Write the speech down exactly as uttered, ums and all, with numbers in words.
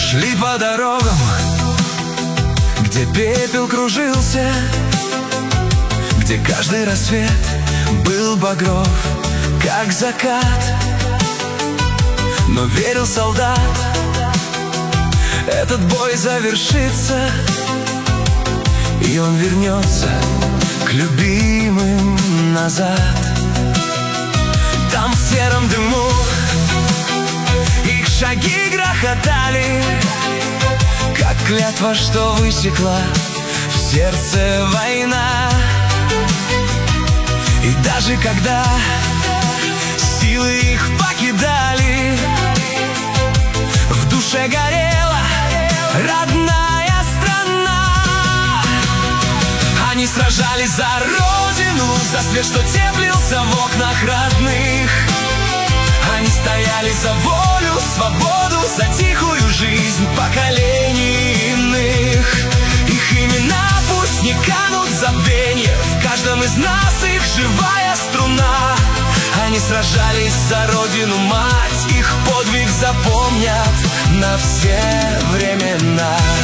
Шли по дорогам, где пепел кружился, где каждый рассвет был багров, как закат. Но верил солдат, этот бой завершится, и он вернется к любимым назад. Там в сером дыму их шаги грохотали, как клятва, что высекла в сердце война. И даже когда силы их покидали, в душе горела родная страна. Они сражались за родину, за свет, что теплился в окнах родных. Они стояли за волю, свободу, за тихую жизнь поколений иных. Их имена пусть не канут в забвенье, в каждом из нас их живая струна. Они сражались за родину, мать, их подвиг запомнят на все времена.